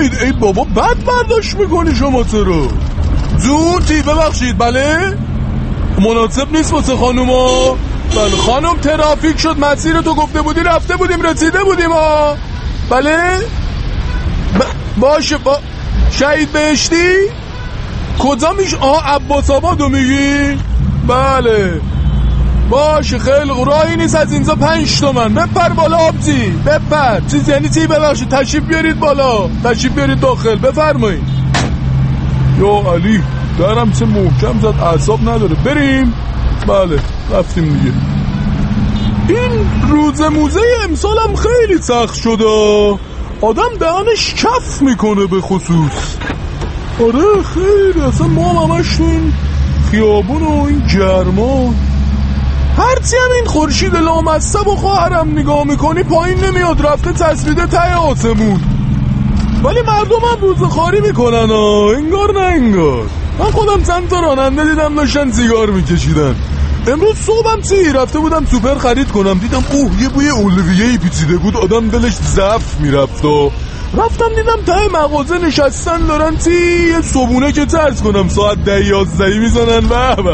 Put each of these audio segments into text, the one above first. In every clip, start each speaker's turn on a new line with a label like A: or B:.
A: بفرمایید. ای بابا بد برداشت میکنی شما چرا؟ زودی ببخشید. بله مناسب نیست واسه خانوما. بله خانم ترافیک شد، مسیر تو گفته بودی رفته بودیم رسیده بودیم ها. بله باشه شهید بهشتی کجا میشه؟ عباس آبادو میگی؟ بله باشه خیلی راهی نیست از اینجا 5 تومن. بپر بالا آبجی بپر. چیز یعنی چی؟ ببخشید تشریف بیارید بالا، تشریف بیارید داخل. بفرمایید. یا علی درم چه محکم زد، اعصاب نداره. بریم. بله رفتیم دیگه. این روزه موزه امسال هم خیلی سخت شده، آدم دهنش کف میکنه به خصوص. آره خیلی اصلا ما همش تو این خیابون و این گرما، هرچی هم این خورشید لامصب و خواهرم نگاه میکنی پایین نمیاد، رفته تسبیده ته آسمون. ولی مردم هم روزخواری میکنن انگار نه انگار. من خودم چند تا راننده دیدم داشتن سیگار میکشیدن. امروز صبحم رفته بودم سوپر خرید کنم، دیدم یه بوی اولویه‌ای پیچیده بود، آدم دلش ضعف میرفت. رفتم دیدم ته مغازه نشستن دارن یه صبونه که چرز کنم ساعت 10-11 میزنن.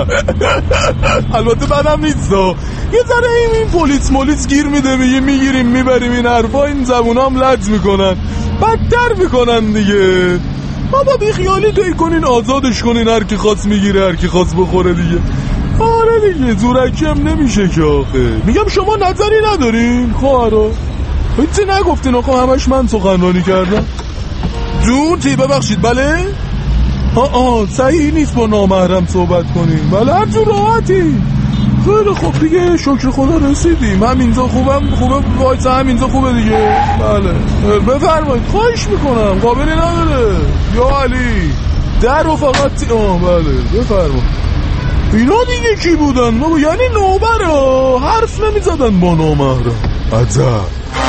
A: البته بدم نیست یه ذره این پلیس گیر میده، میگه میگیریم میبریم این حرفا، این زبونا هم لج میکنن بدتر میکنن دیگه. بابا بی خیالی توی کنین آزادش کنین، هر کی خواست میگیره هر کی خواست بخوره دیگه. آره دیگه زورکی هم نمیشه که آخه. میگم شما نظری ندارین خواهرا؟ هیچی نگفتین آقا، همش من سخنرانی کردم. زودی ببخشید. بله صحیح نیست با نامحرم صحبت کنیم. بله هر جور راحتی. خیلی خوب دیگه شکر خدا رسیدیم. همینجا خوبه وایسا، همینجا خوبه دیگه. بله بفرمایید. خواهش میکنم قابلی نداره یا علی در و فقط بله بفرمایید. اینا دیگه کی بودن؟ یعنی نوبره حرف نمیزدن با نامحرم. عجب.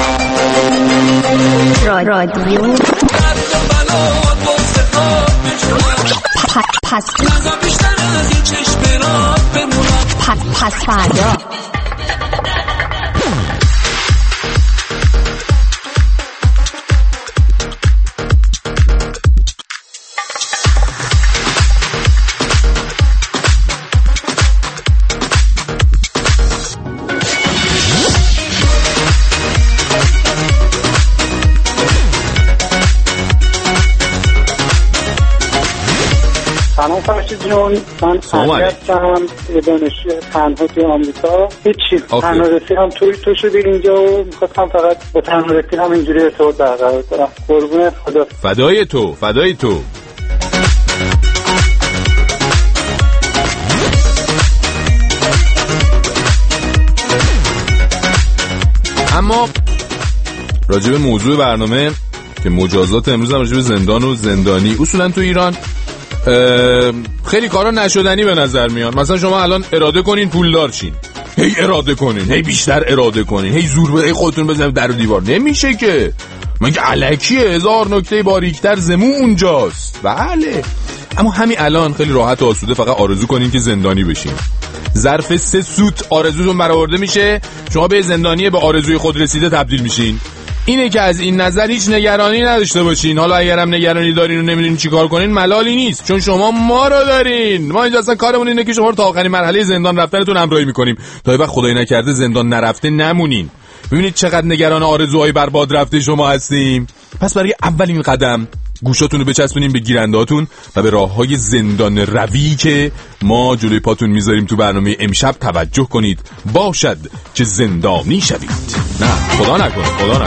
B: رادیو پس فردا.
C: سلام فرشید جون، من هستم دانشجوی تنها توی آمریکا. هیچی تنهارسی هم تو شده اینجا و میخواستم فقط با تنهارسی هم اینجوری ارتباط برقرار کنم. قربون خدا.
D: فدای تو. اما راجب موضوع برنامه که مجازات امروز هم راجب زندان و زندانی، اصولا تو ایران خیلی کارا نشدنی به نظر میان. مثلا شما الان اراده کنین پولدار شین، هی اراده کنین، هی بیشتر اراده کنین، هی زور به خودتون بزنید در و دیوار، نمیشه که. مگه الکیه؟ 1000 نکته باریکتر زمون اونجاست. بله اما همین الان خیلی راحت و آسوده فقط آرزو کنین که زندانی بشین. ظرف 3 سوت آرزوتون برآورده میشه، شما به زندانی به آرزوی خود رسیده تبدیل میشین. اینه که از این نظر هیچ نگرانی نداشته باشین. حالا اگرم نگرانی دارین و نمیدونین چیکار کنین ملالی نیست، چون شما ما رو دارین. ما اینجا اصلا کارمون اینه که شما رو تا آخرین مرحله زندان رفتنتون همراهی میکنیم تا وقت خدای نکرده زندان نرفته نمونین. ببینید چقدر نگران آرزوهای برباد رفته شما هستیم. پس برای اولین قدم گوشاتون رو بچسبونین به گیرنده‌هاتون و به راههای زندان روی که ما جلوی پاتون میذاریم تو برنامه امشب توجه کنید، باشد که زندانی شوید. نه خدا نکنه.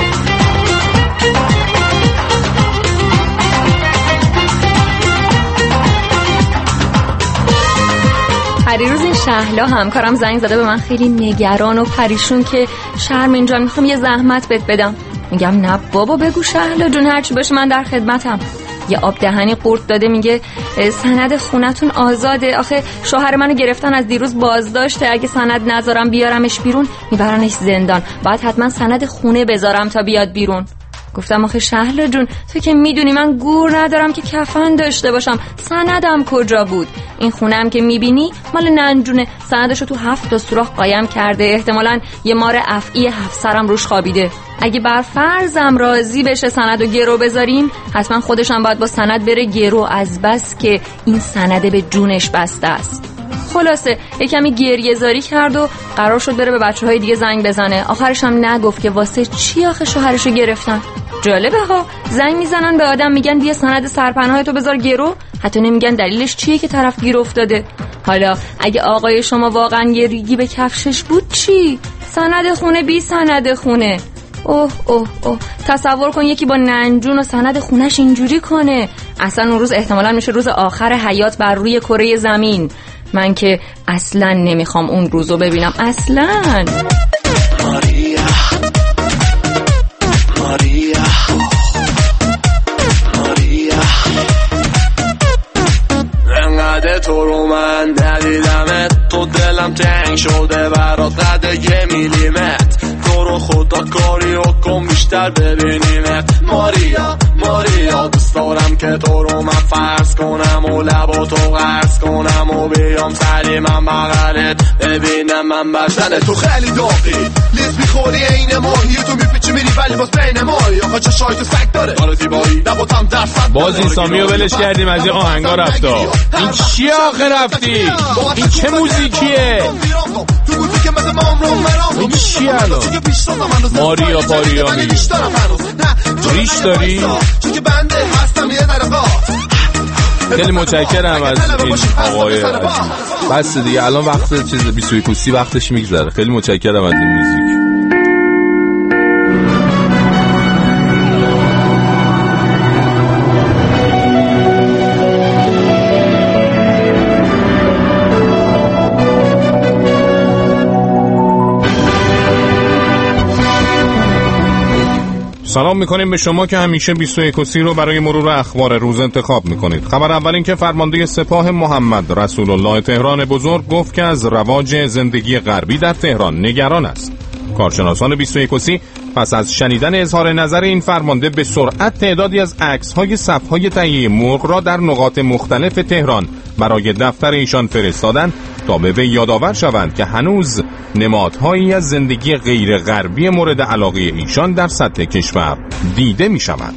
E: پریروز این شهلا همکارم زنگ زده به من خیلی نگران و پریشون که شرمین جان میخوام یه زحمت بهت بدم. میگم نه بابا بگو شهلا جون، هرچی باشه من در خدمتم. یه آب دهنی قورت داده میگه سند خونتون آزاده. آخه شوهر منو گرفتن از دیروز بازداشته، اگه سند نذارم بیارمش بیرون میبرنش زندان، باید حتما سند خونه بذارم تا بیاد بیرون. گفتم آخه شهلا جون تو که میدونی من گور ندارم که کفن داشته باشم، سندم کجا بود؟ این خونم که میبینی مال ننجونه، سندشو تو 7 سوراخ قایم کرده، احتمالاً یه مار افعی 7 سرم روش خوابیده. اگه بر فرضم راضی بشه سندو گرو بذاریم، حتما خودشم باید با سند بره گرو، از بس که این سنده به جونش بسته است. خلاصه یه کمی گریه زاری کرد و قرار شد بره به بچه‌های دیگه زنگ بزنه. آخرش هم نگفت که واسه چی آخه شوهرشو گرفتن. جالبه ها، زنگ میزنن به آدم میگن بیا سند سرپناه تو بذار گرو، حتی نمیگن دلیلش چیه که طرف گیر افتاده. حالا اگه آقای شما واقعا یه ریگی به کفشش بود چی؟ سند خونه بی سند خونه. اوه اوه اوه، تصور کن یکی با ننجون و سند خونش اینجوری کنه. اصلا اون روز احتمالاً میشه روز آخر حیات بر روی کره زمین. من که اصلا نمیخوام اون روزو ببینم اصلا.
B: ماریا ماریا ماریا، انقدر تو رو من ندیدمت، تو دلم تنگ شده برات قد 1 میلیمتر، تو رو خدا کاری کن بیشتر ببینیمت. ماریا ماریا، دوست دارم که تو رو من فرض کنم و لبا تو قرض کنم و بیام سری من بغلت ببینم من بدن تو خیلی داغی، لیز میخوری این ماهی، تو میپیچی میری ولی باز بین ماهی، آقا چه شای تو سگ داره داره زیبایی نباتم درصد.
D: باز این سامیو ولش کردیم از این آهنگا رفتا. این چیه آخه رفتی؟ این چه موزیکیه؟ این چیه الان؟ ماریا پاریا میگی ریش داری؟ خیلی متشکرم از این آقای عزیز. بس دیگه الان وقت چیز 21 وقتش میگذره. خیلی متشکرم از این موزیک. سلام میکنیم به شما که همیشه 21 رو برای مرور اخبار روز انتخاب میکنید. خبر اول این که فرمانده سپاه محمد رسول الله تهران بزرگ گفت که از رواج زندگی غربی در تهران نگران است. کارشناسان 21 پس از شنیدن اظهار نظر این فرمانده به سرعت تعدادی از عکس‌های صف‌های تهیه مرغ را در نقاط مختلف تهران برای دفتر ایشان فرستادند تا به وی یادآور شوند که هنوز نمادهایی از زندگی غیر غربی مورد علاقه ایشان در سطح کشور دیده می‌شوند.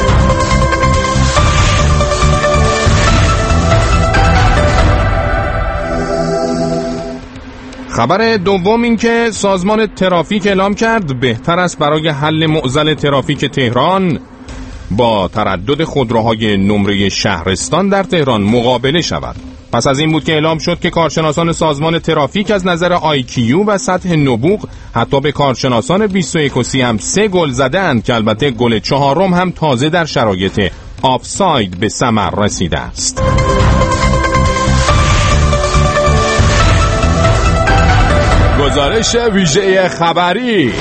D: خبر دوم این که سازمان ترافیک اعلام کرد بهتر است برای حل معضل ترافیک تهران با تردد خودروهای نمره شهرستان در تهران مقابله شود. پس از این بود که اعلام شد که کارشناسان سازمان ترافیک از نظر IQ و سطح نبوغ حتی به کارشناسان 21 هم 3 گل زده اند که البته گل 4 هم تازه در شرایط آفساید به ثمر رسیده است. گزارش ویژه خبری.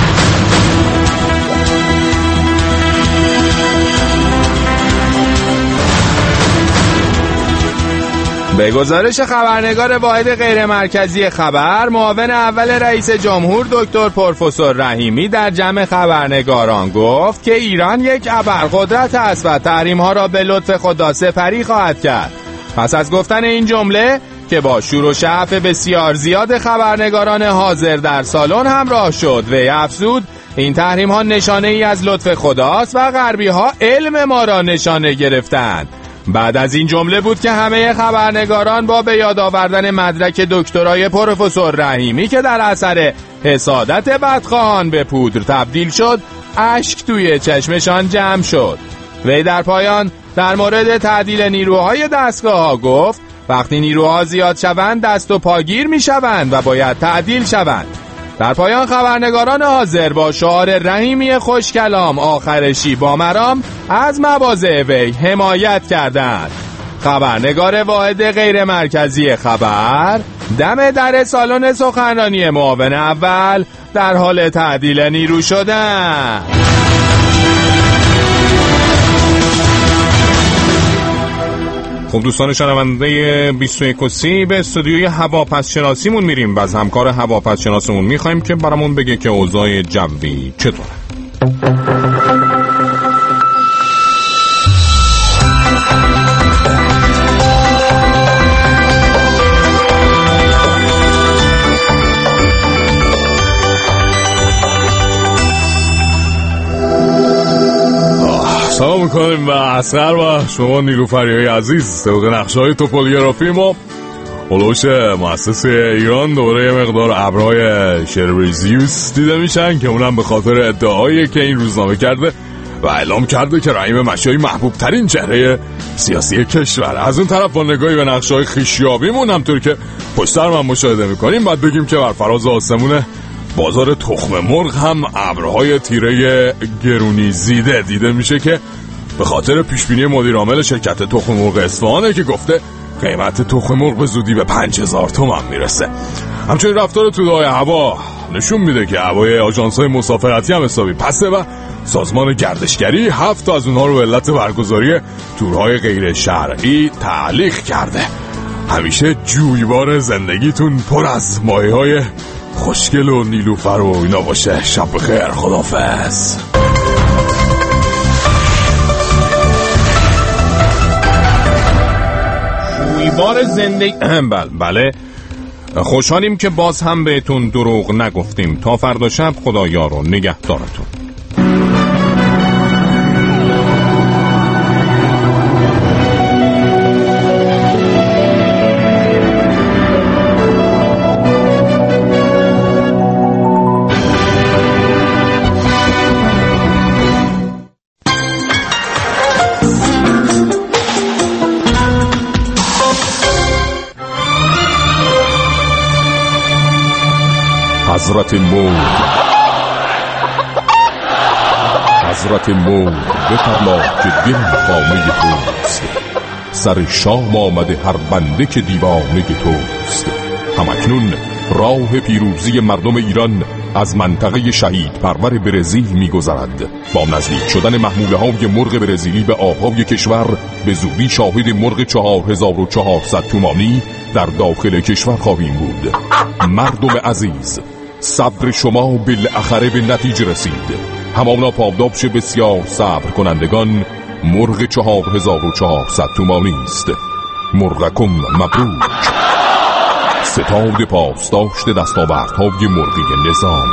D: به گزارش خبرنگار واحد غیر مرکزی خبر، معاون اول رئیس جمهور دکتر پروفسور رحیمی در جمع خبرنگاران گفت که ایران یک ابرقدرت است و تحریم‌ها را به لطف خدا سپری خواهد کرد. پس از گفتن این جمله که با شور و شعف بسیار زیاد خبرنگاران حاضر در سالن همراه شد، وی افزود این تحریم ها نشانه ای از لطف خداست و غربی ها علم ما را نشانه گرفتند. بعد از این جمله بود که همه خبرنگاران با به یاد آوردن مدرک دکترای پروفسور رحیمی که در اثر حسادت بدخواهان به پودر تبدیل شد، اشک توی چشمشان جمع شد. وی در پایان در مورد تعدیل نیروهای دستگاه ها گفت وقتی نیروها زیاد شوند دست و پاگیر می شوند و باید تعدیل شوند. در پایان خبرنگاران حاضر با شعار رحیمی خوشکلام آخرشی با مرام از مواضع وی حمایت کردند. خبرنگار واحد غیر مرکزی خبر دم در سالن سخنرانی معاون اول در حال تعدیل نیرو شدن. خب دوستان شنونده 21 به استودیوی هواپس شناسیمون میریم و از همکار هواپس شناسمون میخوایم که برامون بگه که اوضاع جوی چطوره.
A: میکنیم به اصغر و شما نیلوفریای عزیز. طبق نقشه‌های توپولوگرافی ما هلوش مؤسسه ایران دوباره یه مقدار ابرهای شربریزیوس دیده میشن که اونم به خاطر ادعایی که این روزنامه کرده و اعلام کرده که رحیم مشایی محبوب ترین چهره سیاسی کشور. از اون طرف با نگاهی به نقشه‌های خیشیابیمون همطور که پشت سر من مشاهده میکنیم باید بگیم که بر فراز آسمون بازار تخم مرغ هم ابرهای تیره گرونی زیده دیده میشه که به خاطر پیشبینی مدیر عامل شرکت تخم مرغ اصفهانه که گفته قیمت تخم مرغ به زودی به 5000 تومان میرسه. همچنین رفتار توده‌های هوا نشون میده که هوای آژانس‌های مسافرتی هم حسابی پسه و سازمان گردشگری 7 تا از اونها رو به علت برگزاری تورهای غیر شرعی تعلیق کرده. همیشه جویبار زندگیتون پر از ماهی‌های خوشگل و نیلوفر و اینا باشه. شب بخیر، خداحافظ.
D: جویبار زندگی بله خوشحالیم که باز هم بهتون دروغ نگفتیم. تا فردا شب خدایا رو نگهدارتون.
A: حضرت موت بفرما که دل خانه توست، سر شام آمده هر بنده که دیوانه توست. همکنون راه پیروزی مردم ایران از منطقه شهید پرور برزیل می‌گذرد. با نزدیک شدن محموله های مرغ برزیلی به آب‌های کشور به زودی شاهد مرغ 4400 تومانی در داخل کشور خواهیم بود. مردم عزیز، صبر شما بالاخره به نتیجه رسید. همانا پاداش بسیار صبر کنندگان مرغ 4400 تومانی است. مرغکم مبروک. ستاد پاسداشت دستاوردهای مرغی نظام.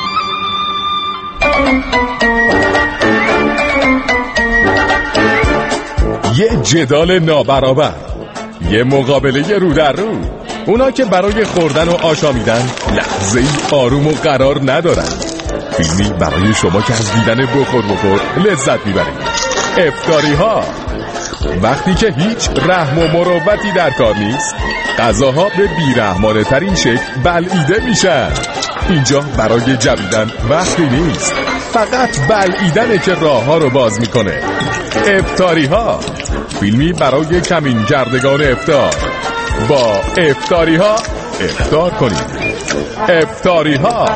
F: یه جدال نابرابر، یه مقابله رو در رو. اونا که برای خوردن و آشامیدن لحظه ای آروم و قرار ندارن. فیلمی برای شما که از دیدن بخور لذت میبرید. افطاری ها، وقتی که هیچ رحم و مروتی در کار نیست، غذاها به بیرحمانه ترین شکل بلعیده میشن. اینجا برای جویدن وقتی نیست، فقط بلعیدنه که راه ها رو باز میکنه. افطاری ها، فیلمی برای کمین کردگان افطار. با افطاری ها افطار کنید. افطاری ها.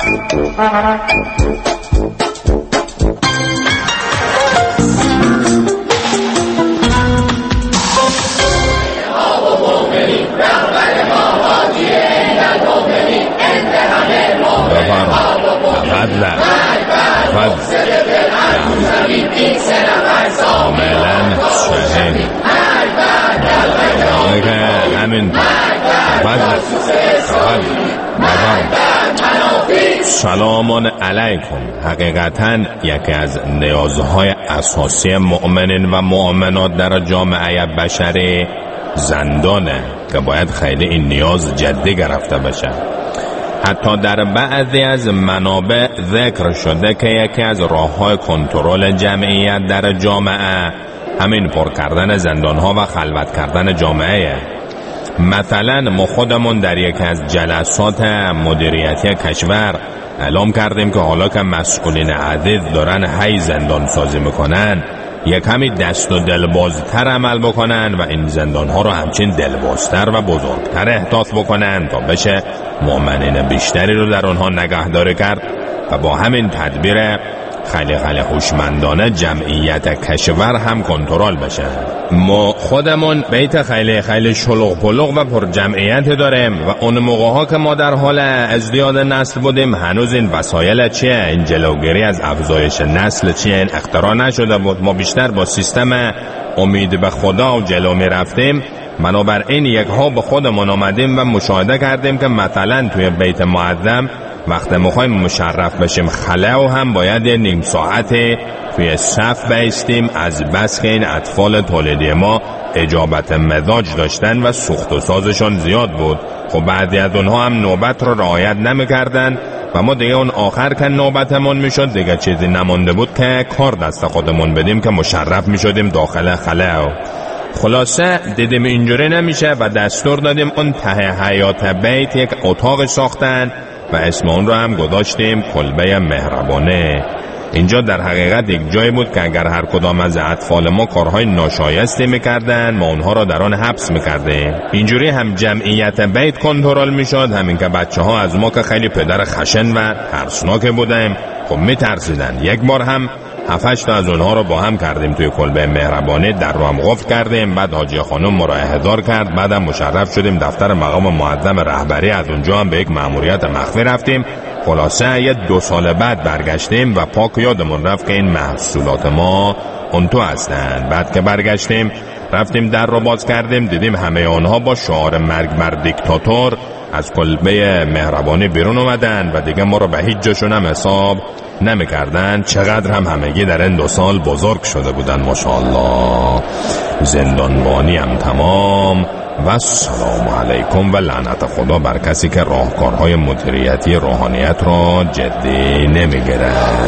D: سلام علیکم. حقیقتاً یکی از نیازهای اساسی مؤمنین و مؤمنات در جامعه بشری زندانه که باید خیلی این نیاز جدی گرفته بشه. حتی در بعضی از منابع ذکر شده که یکی از راه‌های کنترل جمعیت در جامعه همین پر کردن زندان‌ها و خلوت کردن جامعه. مثلا ما خودمون در یکی از جلسات مدیریتی کشور اعلام کردیم که حالا که مسئولین عدید دارن هی زندان سازی میکنن، یک کمی دست و دلبازتر عمل بکنن و این زندان ها رو همچین دلبازتر و بزرگتر احداث بکنن تا بشه مؤمنین بیشتری رو در اونها نگهداری کرد و با همین تدبیر خیلی هوشمندانه جمعیت کشور هم کنترل بشه. ما خودمون بیت خیلی شلوغ پلوغ و پر جمعیت داریم و اون موقع ها که ما در حال ازدیاد نسل بودیم هنوز این وسایل چیه، این جلوگیری از افزایش نسل چیه، این اختراع نشده بود. ما بیشتر با سیستم امید به خدا و جلو می رفتیم. بنابراین یک ها به خودمون آمدیم و مشاهده کردیم که مثلا توی بیت معظم وقتی میخوایم مشرف بشیم خلأ هم باید نیم ساعت
G: توی صف بایستیم، از بس که این اطفال تولیدی ما اجابت مزاج داشتن و سوخت و سازشون زیاد بود. خب بعضی از اونها هم نوبت رو رعایت نمی‌کردن و ما دیگه اون آخر که نوبتمون میشد دیگه چیزی نمونده بود که کار دست خودمون بدیم که مشرف میشدیم داخل خلا. خلاصه دیدیم اینجوری نمیشه و دستور دادیم اون ته حیات بیت یک اتاق ساختن و اسم اون رو هم گذاشتیم کلبه مهربانه. اینجا در حقیقت یک جایی بود که اگر هر کدام از اطفال ما کارهای ناشایستی میکردن ما اونها را در آن حبس میکردیم. اینجوری هم جمعیت بیت کنترل میشد، همین که بچه ها از ما که خیلی پدر خشن و ترسناک بودیم خب میترسیدن. یک بار هم 7-8 تا از اونها رو با هم کردیم توی کلبه مهربانه، در رو هم قفل کردیم. بعد حاجی خانم ما را احضار کرد، بعدم مشرف شدیم دفتر مقام معظم رهبری، از اونجا هم به یک مأموریت مخفی رفتیم. خلاصه 2 سال بعد برگشتیم و پاک یادمون رفت که این محصولات ما اون تو هستن. بعد که برگشتیم رفتیم در رو باز کردیم، دیدیم همه آنها با شعار مرگ بر دیکتاتور از کلبه مهربانی بیرون اومدن و دیگه ما رو به هیچ جاشون هم حساب نمیکردن. چقدر هم همگی در این 2 سال بزرگ شده بودن ماشاءالله. زندانبانی هم تمام و السلام علیکم و لعنت خدا بر کسی که راهکارهای مدیریتی روحانیت را جدی نمیگیره.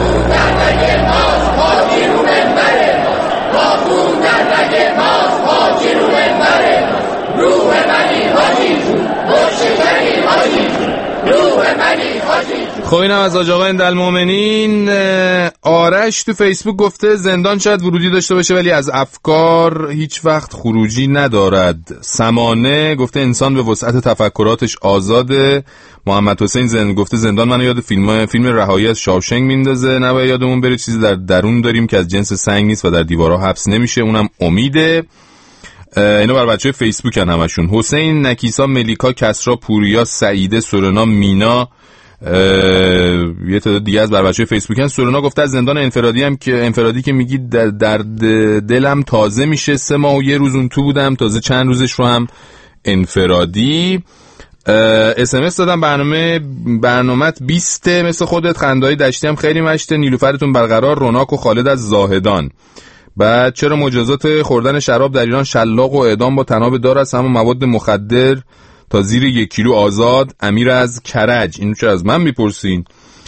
D: خب اینم از آج آقا اندالمومنین. آرش تو فیسبوک گفته زندان شاید ورودی داشته باشه ولی از افکار هیچ وقت خروجی ندارد. سمانه گفته انسان به وسعت تفکراتش آزاده. محمد حسین گفته زندان منو یاد فیلم رهایی از شاوشنگ میندازه. نباید یادمون بره چیزی در درون داریم که از جنس سنگ نیست و در دیوارها حبس نمیشه، اونم امیده. اینا بر بچه فیسبوک هن همشون. حسین، نکیسا، ملیکا، کسرا، پوریا، سعیده، سورنا، مینا، یه تعداد دیگه از بر بچه فیسبوک هن. سورنا گفته از زندان انفرادی که میگی درد دلم تازه میشه، 3 ماه و 1 روز اون تو بودم، تازه چند روزش رو هم انفرادی. SMS دادم برنامه‌ت 20 مثل خودت، خنده‌های دشتی هم خیلی مشته، نیلوفرتون برقرار، روناک و خالد از زاهدان. بعد چرا مجازات خوردن شراب در ایران شلاق و اعدام با طناب دار است، اما مواد مخدر تا زیر 1 کیلو آزاد؟ امیر از کرج. اینو چرا از من میپرسین؟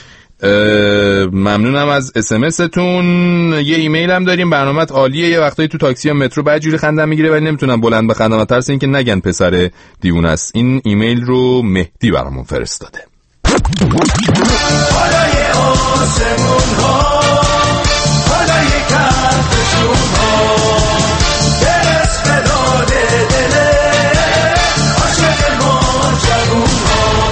D: ممنونم از اسمستون. یه ایمیل هم داریم. برنامه‌ت عالیه، یه وقتایی تو تاکسی یا مترو بدجوری خندم میگیره ولی نمیتونم بلند بخندم، ترس این که نگن پسر دیوونه است. این ایمیل رو مهدی برامون فرستاده. بالای آسمون ها، بالای کهکشون ها، دست به داد دل عاشق ما جوون ها.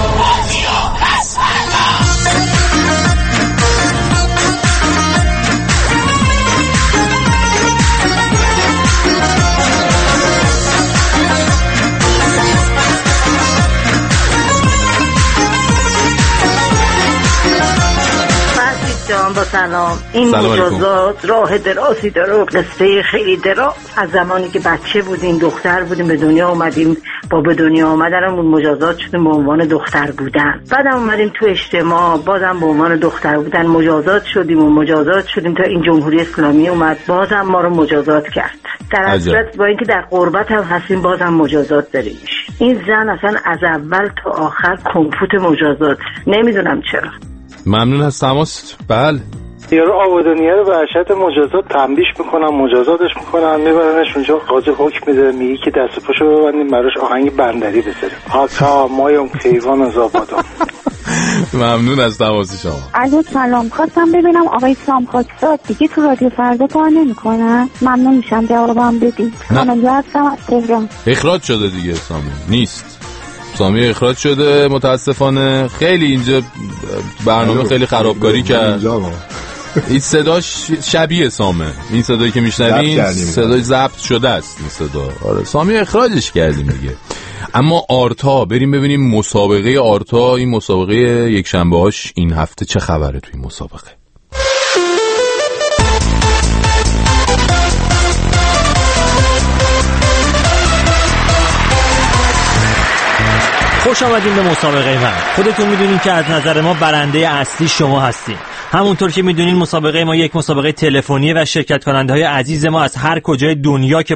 H: با سلام. این مجازات راه درازی داره و قصه خیلی دراز. از زمانی که بچه بودیم، دختر بودیم، به دنیا اومدیم، با به دنیا آمدنمون مجازات شدیم به عنوان دختر بودن. بعدم اومدیم تو اجتماع، بازم به عنوان دختر بودن مجازات شدیم تا این جمهوری اسلامی اومد، بازم ما رو مجازات کرد. در اصل با اینکه در غربت هم هستیم بازم مجازات داریم. این زن اصلا از اول تا آخر کمپوت مجازات. نمیدونم چرا.
D: ممنون از تماست. بله
C: یارو آبادانیه رو به اشد مجازات تنبیش میکنن، مجازاتش میکنن، میبرنش اونجا، قاضی حکم میده، میگه که دست پاشو ببندیم براش آهنگ بندری بذاریم. آقا مایم کیوان از آبادان.
D: ممنون از تماس شما.
I: الو سلام، خواستم ببینم آقای سام خاکزاد دیگه تو رادیو فردا کار نمیکنن؟ ممنون میشم جوابم بدید. کانالیو هستم از تهران.
D: اخراج شده دیگه سامی نیست. سامی اخراج شده متاسفانه. خیلی اینجا برنامه خیلی خرابکاری کرد. این صداش شبیه سامه، این صدایی که میشنوین صدای ضبط شده است این صدا. آره سامی اخراجش کردیم دیگه. اما آرتا، بریم ببینیم مسابقه آرتا، این مسابقه یک شنبه هاش این هفته چه خبره توی مسابقه.
J: خوش آمدین به مسابقه من. خودتون میدونین که از نظر ما برنده اصلی شما هستین. همونطور که میدونین مسابقه ما یک مسابقه تلفنیه و شرکت کننده های عزیز ما از هر کجای دنیا که